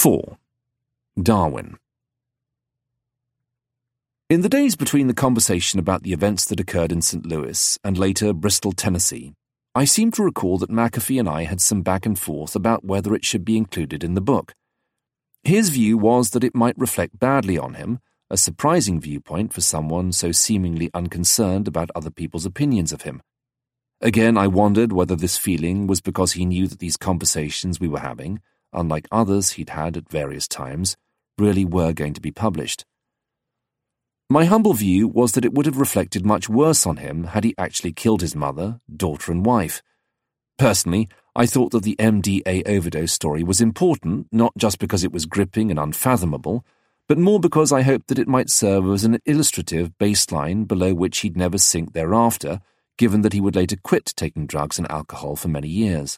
4. Darwin. In the days between the conversation about the events that occurred in St. Louis and later Bristol, Tennessee, I seem to recall that McAfee and I had some back and forth about whether it should be included in the book. His view was that it might reflect badly on him, a surprising viewpoint for someone so seemingly unconcerned about other people's opinions of him. Again, I wondered whether this feeling was because he knew that these conversations we were having, unlike others he'd had at various times, really were going to be published. My humble view was that it would have reflected much worse on him had he actually killed his mother, daughter and wife. Personally, I thought that the MDA overdose story was important, not just because it was gripping and unfathomable, but more because I hoped that it might serve as an illustrative baseline below which he'd never sink thereafter, given that he would later quit taking drugs and alcohol for many years.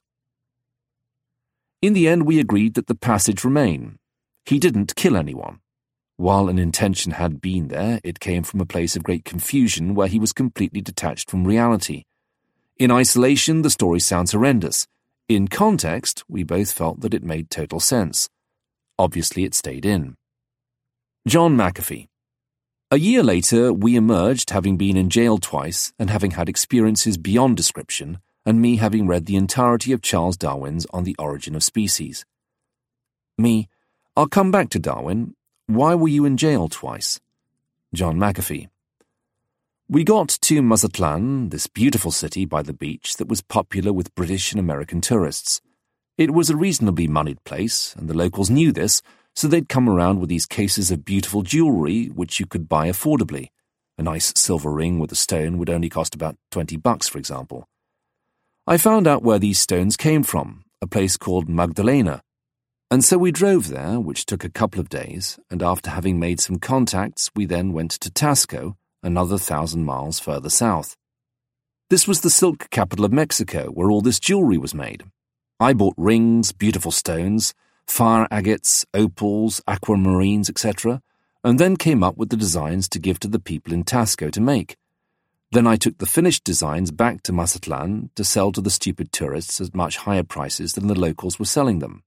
In the end, we agreed that the passage remain. He didn't kill anyone. While an intention had been there, it came from a place of great confusion where he was completely detached from reality. In isolation, the story sounds horrendous. In context, we both felt that it made total sense. Obviously, it stayed in. John McAfee. A year later, we emerged having been in jail twice and having had experiences beyond description, and me having read the entirety of Charles Darwin's On the Origin of Species. Me: I'll come back to Darwin. Why were you in jail twice? John McAfee. We got to Mazatlan, this beautiful city by the beach that was popular with British and American tourists. It was a reasonably moneyed place, and the locals knew this, so they'd come around with these cases of beautiful jewellery which you could buy affordably. A nice silver ring with a stone would only cost about $20, for example. I found out where these stones came from, a place called Magdalena, and so we drove there, which took a couple of days, and after having made some contacts, we then went to Tasco, another 1,000 miles further south. This was the silk capital of Mexico, where all this jewellery was made. I bought rings, beautiful stones, fire agates, opals, aquamarines, etc., and then came up with the designs to give to the people in Tasco to make. Then I took the finished designs back to Mazatlan to sell to the stupid tourists at much higher prices than the locals were selling them.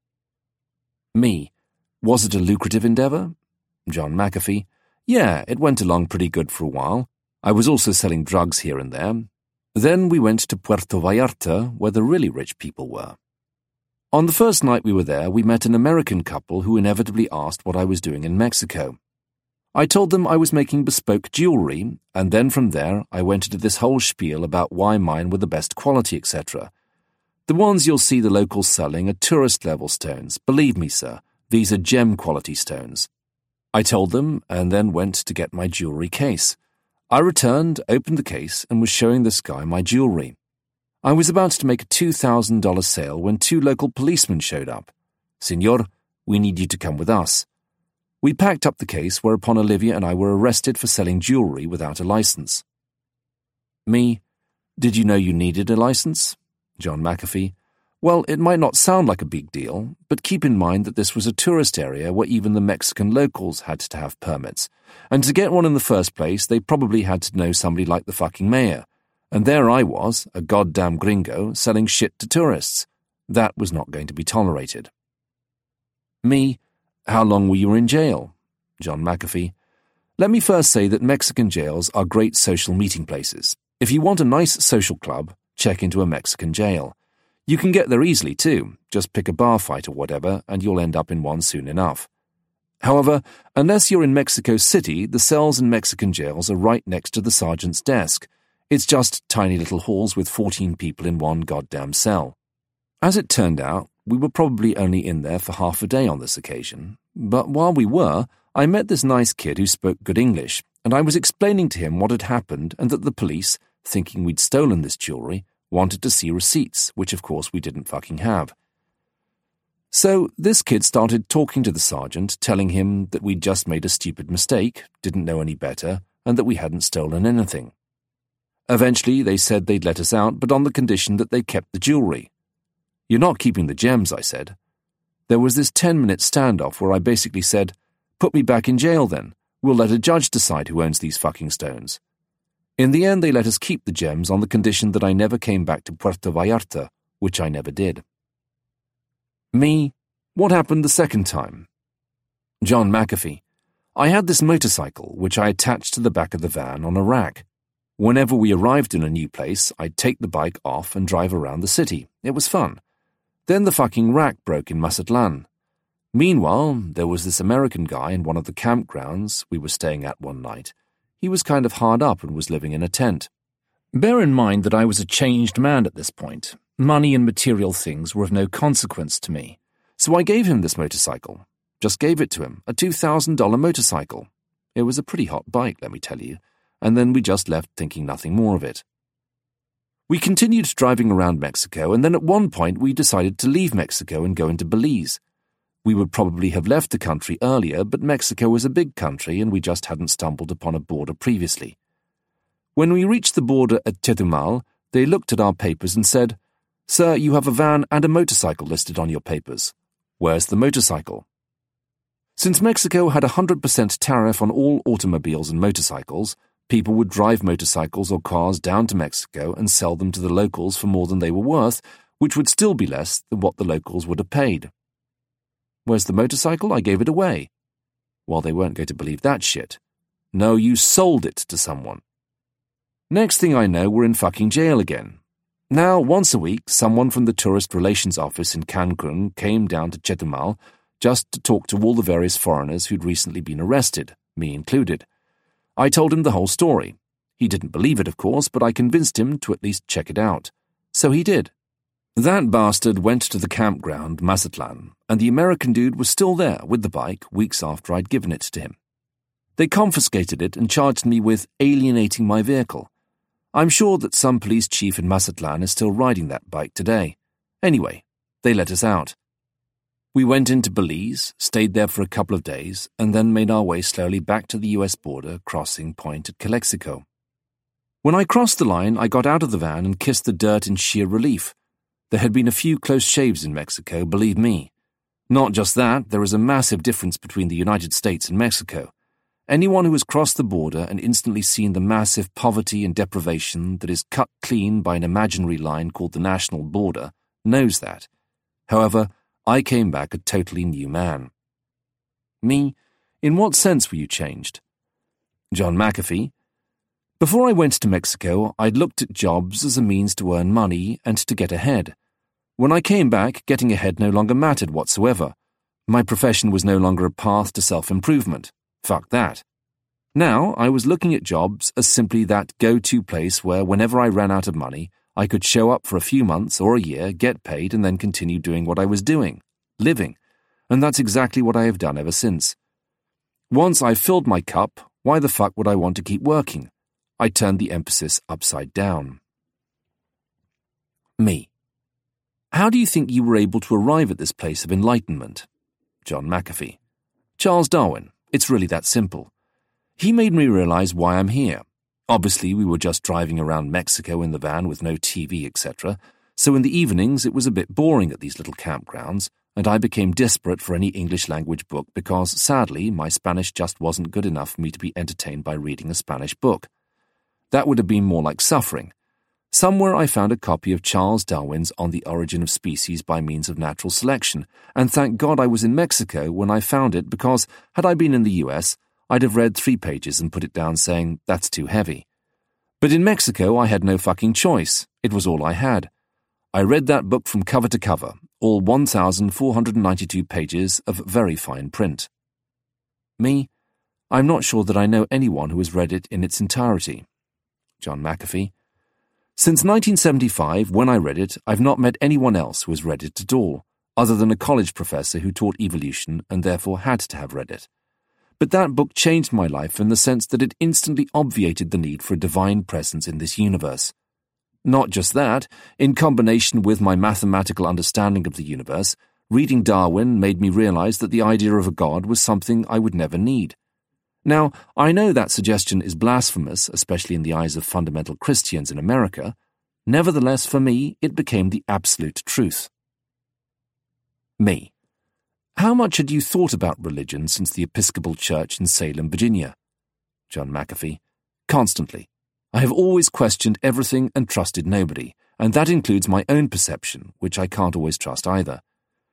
Me: Was it a lucrative endeavour? John McAfee: Yeah, it went along pretty good for a while. I was also selling drugs here and there. Then we went to Puerto Vallarta, where the really rich people were. On the first night we were there, we met an American couple who inevitably asked what I was doing in Mexico. I told them I was making bespoke jewellery, and then from there I went into this whole spiel about why mine were the best quality, etc. The ones you'll see the locals selling are tourist-level stones. Believe me, sir, these are gem-quality stones. I told them, and then went to get my jewellery case. I returned, opened the case, and was showing this guy my jewellery. I was about to make a $2,000 sale when 2 local policemen showed up. Senor, we need you to come with us. We packed up the case, whereupon Olivia and I were arrested for selling jewellery without a licence. Me: Did you know you needed a licence? John McAfee: Well, it might not sound like a big deal, but keep in mind that this was a tourist area where even the Mexican locals had to have permits, and to get one in the first place, they probably had to know somebody like the fucking mayor. And there I was, a goddamn gringo, selling shit to tourists. That was not going to be tolerated. Me: How long were you in jail? John McAfee: Let me first say that Mexican jails are great social meeting places. If you want a nice social club, check into a Mexican jail. You can get there easily too, just pick a bar fight or whatever and you'll end up in one soon enough. However, unless you're in Mexico City, the cells in Mexican jails are right next to the sergeant's desk. It's just tiny little halls with 14 people in one goddamn cell. As it turned out, we were probably only in there for half a day on this occasion, but while we were, I met this nice kid who spoke good English, and I was explaining to him what had happened and that the police, thinking we'd stolen this jewellery, wanted to see receipts, which of course we didn't fucking have. So this kid started talking to the sergeant, telling him that we'd just made a stupid mistake, didn't know any better, and that we hadn't stolen anything. Eventually they said they'd let us out, but on the condition that they kept the jewellery. You're not keeping the gems, I said. There was this 10-minute standoff where I basically said, put me back in jail then. We'll let a judge decide who owns these fucking stones. In the end, they let us keep the gems on the condition that I never came back to Puerto Vallarta, which I never did. Me: What happened the second time? John McAfee. I had this motorcycle, which I attached to the back of the van on a rack. Whenever we arrived in a new place, I'd take the bike off and drive around the city. It was fun. Then the fucking rack broke in Mazatlan. Meanwhile, there was this American guy in one of the campgrounds we were staying at one night. He was kind of hard up and was living in a tent. Bear in mind that I was a changed man at this point. Money and material things were of no consequence to me. So I gave him this motorcycle. Just gave it to him, a $2,000 motorcycle. It was a pretty hot bike, let me tell you, and then we just left thinking nothing more of it. We continued driving around Mexico, and then at one point we decided to leave Mexico and go into Belize. We would probably have left the country earlier, but Mexico was a big country and we just hadn't stumbled upon a border previously. When we reached the border at Chetumal, they looked at our papers and said, "Sir, you have a van and a motorcycle listed on your papers. Where's the motorcycle?" Since Mexico had a 100% tariff on all automobiles and motorcycles, people would drive motorcycles or cars down to Mexico and sell them to the locals for more than they were worth, which would still be less than what the locals would have paid. Where's the motorcycle? I gave it away. Well, they weren't going to believe that shit. No, you sold it to someone. Next thing I know, we're in fucking jail again. Now, once a week, someone from the Tourist Relations Office in Cancun came down to Chetumal just to talk to all the various foreigners who'd recently been arrested, me included. I told him the whole story. He didn't believe it, of course, but I convinced him to at least check it out. So he did. That bastard went to the campground, Mazatlan, and the American dude was still there with the bike weeks after I'd given it to him. They confiscated it and charged me with alienating my vehicle. I'm sure that some police chief in Mazatlan is still riding that bike today. Anyway, they let us out. We went into Belize, stayed there for a couple of days, and then made our way slowly back to the US border, crossing point at Calexico. When I crossed the line, I got out of the van and kissed the dirt in sheer relief. There had been a few close shaves in Mexico, believe me. Not just that, there is a massive difference between the United States and Mexico. Anyone who has crossed the border and instantly seen the massive poverty and deprivation that is cut clean by an imaginary line called the national border knows that. However, I came back a totally new man. Me? In what sense were you changed? John McAfee. Before I went to Mexico, I'd looked at jobs as a means to earn money and to get ahead. When I came back, getting ahead no longer mattered whatsoever. My profession was no longer a path to self-improvement. Fuck that. Now, I was looking at jobs as simply that go-to place where whenever I ran out of money, I could show up for a few months or a year, get paid, and then continue doing what I was doing, living. And that's exactly what I have done ever since. Once I filled my cup, why the fuck would I want to keep working? I turned the emphasis upside down. Me. How do you think you were able to arrive at this place of enlightenment? John McAfee. Charles Darwin. It's really that simple. He made me realize why I'm here. Obviously, we were just driving around Mexico in the van with no TV, etc., so in the evenings it was a bit boring at these little campgrounds, and I became desperate for any English-language book because, sadly, my Spanish just wasn't good enough for me to be entertained by reading a Spanish book. That would have been more like suffering. Somewhere I found a copy of Charles Darwin's On the Origin of Species by Means of Natural Selection, and thank God I was in Mexico when I found it because, had I been in the US, I'd have read 3 pages and put it down saying, that's too heavy. But in Mexico, I had no fucking choice. It was all I had. I read that book from cover to cover, all 1,492 pages of very fine print. Me? I'm not sure that I know anyone who has read it in its entirety. John McAfee. Since 1975, when I read it, I've not met anyone else who has read it at all, other than a college professor who taught evolution and therefore had to have read it. But that book changed my life in the sense that it instantly obviated the need for a divine presence in this universe. Not just that, in combination with my mathematical understanding of the universe, reading Darwin made me realize that the idea of a god was something I would never need. Now, I know that suggestion is blasphemous, especially in the eyes of fundamental Christians in America. Nevertheless, for me, it became the absolute truth. Me. How much had you thought about religion since the Episcopal Church in Salem, Virginia? John McAfee. Constantly. I have always questioned everything and trusted nobody, and that includes my own perception, which I can't always trust either.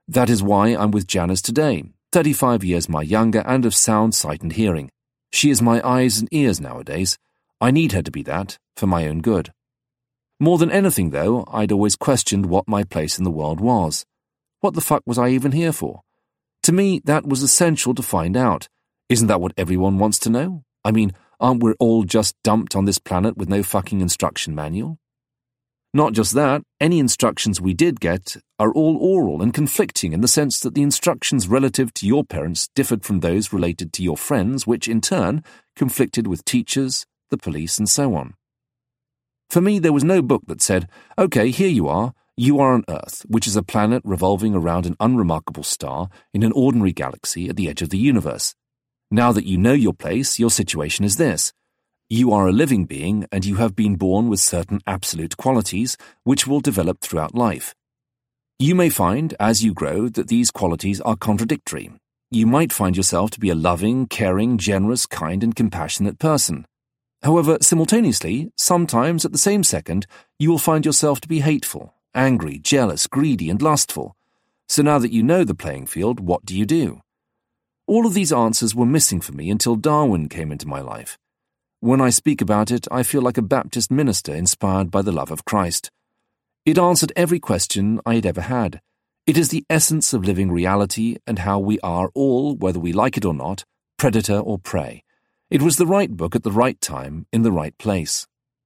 That is why I'm with Janice today, 35 years my younger and of sound sight and hearing. She is my eyes and ears nowadays. I need her to be that, for my own good. More than anything, though, I'd always questioned what my place in the world was. What the fuck was I even here for? To me, that was essential to find out. Isn't that what everyone wants to know? I mean, aren't we all just dumped on this planet with no fucking instruction manual? Not just that, any instructions we did get are all oral and conflicting in the sense that the instructions relative to your parents differed from those related to your friends, which in turn conflicted with teachers, the police, and so on. For me, there was no book that said, okay, here you are on Earth, which is a planet revolving around an unremarkable star in an ordinary galaxy at the edge of the universe. Now that you know your place, your situation is this. You are a living being and you have been born with certain absolute qualities which will develop throughout life. You may find, as you grow, that these qualities are contradictory. You might find yourself to be a loving, caring, generous, kind and compassionate person. However, simultaneously, sometimes at the same second, you will find yourself to be hateful, angry, jealous, greedy and lustful. So now that you know the playing field, what do you do? All of these answers were missing for me until Darwin came into my life. When I speak about it, I feel like a Baptist minister inspired by the love of Christ. It answered every question I had ever had. It is the essence of living reality and how we are all, whether we like it or not, predator or prey. It was the right book at the right time, in the right place.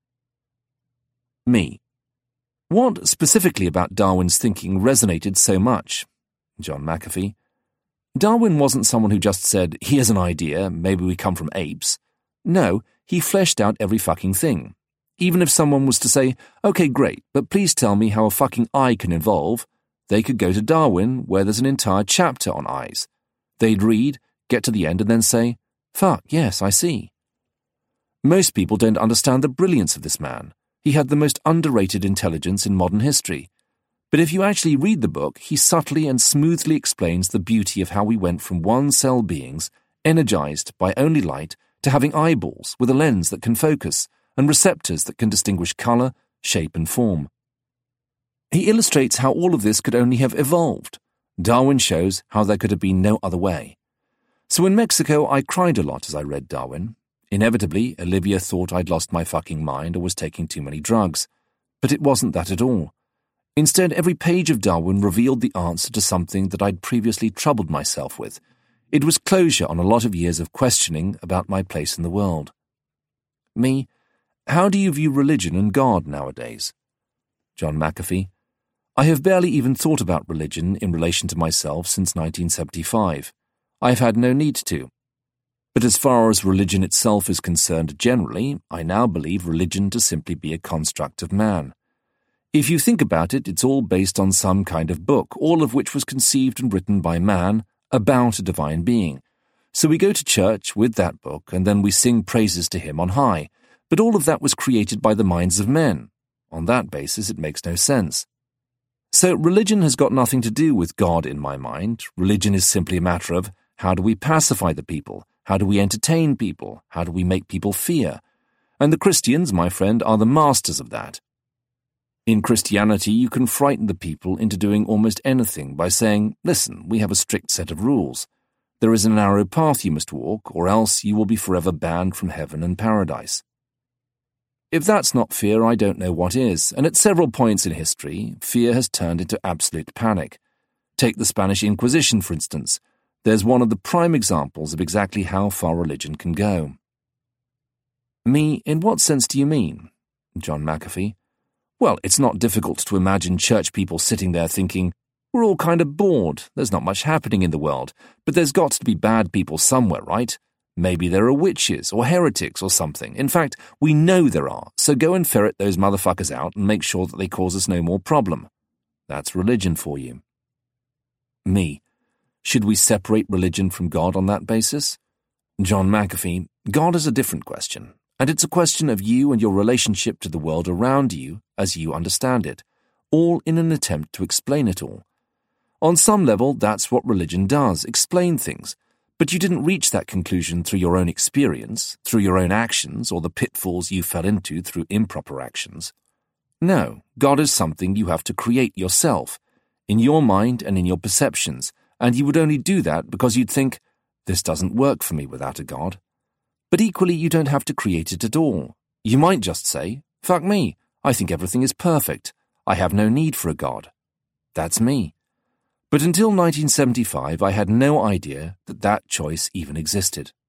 Me. What specifically about Darwin's thinking resonated so much? John McAfee. Darwin wasn't someone who just said, here's an idea, maybe we come from apes. No, he fleshed out every fucking thing. Even if someone was to say, okay, great, but please tell me how a fucking eye can evolve, they could go to Darwin, where there's an entire chapter on eyes. They'd read, get to the end, and then say, fuck, yes, I see. Most people don't understand the brilliance of this man. He had the most underrated intelligence in modern history. But if you actually read the book, he subtly and smoothly explains the beauty of how we went from one-cell beings, energized by only light, to having eyeballs with a lens that can focus and receptors that can distinguish color, shape, and form. He illustrates how all of this could only have evolved. Darwin shows how there could have been no other way. So in Mexico, I cried a lot as I read Darwin. Inevitably, Olivia thought I'd lost my fucking mind or was taking too many drugs. But it wasn't that at all. Instead, every page of Darwin revealed the answer to something that I'd previously troubled myself with. It was closure on a lot of years of questioning about my place in the world. Me, how do you view religion and God nowadays? John McAfee, I have barely even thought about religion in relation to myself since 1975. I have had no need to. But as far as religion itself is concerned generally, I now believe religion to simply be a construct of man. If you think about it, it's all based on some kind of book, all of which was conceived and written by man, about a divine being. So we go to church with that book, and then we sing praises to him on high. But all of that was created by the minds of men. On that basis, it makes no sense. So religion has got nothing to do with God in my mind. Religion is simply a matter of how do we pacify the people? How do we entertain people? How do we make people fear? And the Christians, my friend, are the masters of that. In Christianity, you can frighten the people into doing almost anything by saying, listen, we have a strict set of rules. There is a narrow path you must walk, or else you will be forever banned from heaven and paradise. If that's not fear, I don't know what is, and at several points in history, fear has turned into absolute panic. Take the Spanish Inquisition, for instance. There's one of the prime examples of exactly how far religion can go. Me, in what sense do you mean? John McAfee. Well, it's not difficult to imagine church people sitting there thinking, we're all kind of bored, there's not much happening in the world, but there's got to be bad people somewhere, right? Maybe there are witches or heretics or something. In fact, we know there are, so go and ferret those motherfuckers out and make sure that they cause us no more problem. That's religion for you. Me. Should we separate religion from God on that basis? John McAfee, God is a different question, and it's a question of you and your relationship to the world around you as you understand it, all in an attempt to explain it all. On some level, that's what religion does, explain things, but you didn't reach that conclusion through your own experience, through your own actions, or the pitfalls you fell into through improper actions. No, God is something you have to create yourself. in your mind and in your perceptions, and you would only do that because you'd think, this doesn't work for me without a God. But equally, you don't have to create it at all. You might just say, fuck me, I think everything is perfect. I have no need for a God. That's me. But until 1975, I had no idea that that choice even existed.